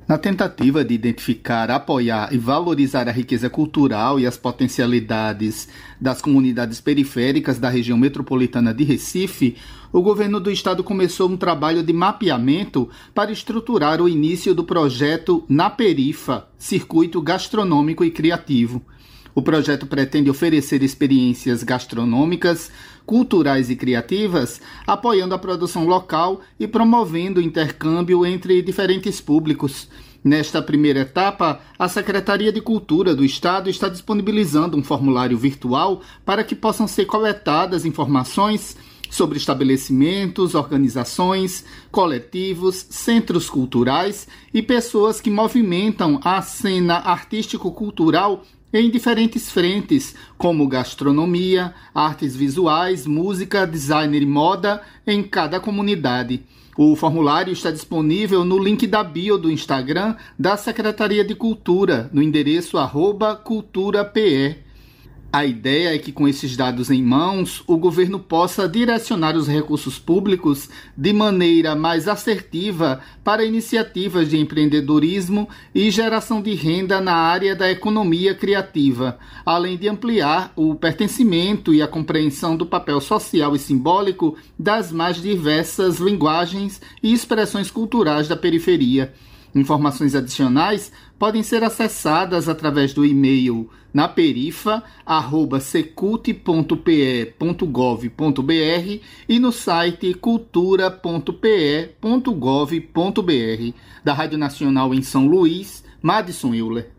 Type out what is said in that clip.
Na tentativa de identificar, apoiar e valorizar a riqueza cultural e as potencialidades das comunidades periféricas da região metropolitana de Recife, o governo do estado começou um trabalho de mapeamento para estruturar o início do projeto Na Perifa, Circuito Gastronômico e Criativo. O projeto pretende oferecer experiências gastronômicas, culturais e criativas, apoiando a produção local e promovendo o intercâmbio entre diferentes públicos. Nesta primeira etapa, a Secretaria de Cultura do Estado está disponibilizando um formulário virtual para que possam ser coletadas informações sobre estabelecimentos, organizações, coletivos, centros culturais e pessoas que movimentam a cena artístico-cultural em diferentes frentes, como gastronomia, artes visuais, música, design e moda em cada comunidade. O formulário está disponível no link da bio do Instagram da Secretaria de Cultura, no endereço @culturape. A ideia é que, com esses dados em mãos, o governo possa direcionar os recursos públicos de maneira mais assertiva para iniciativas de empreendedorismo e geração de renda na área da economia criativa, além de ampliar o pertencimento e a compreensão do papel social e simbólico das mais diversas linguagens e expressões culturais da periferia. Informações adicionais podem ser acessadas através do e-mail naperifa@secult.pe.gov.br e no site cultura.pe.gov.br. Da Rádio Nacional em São Luís, Madison Euler.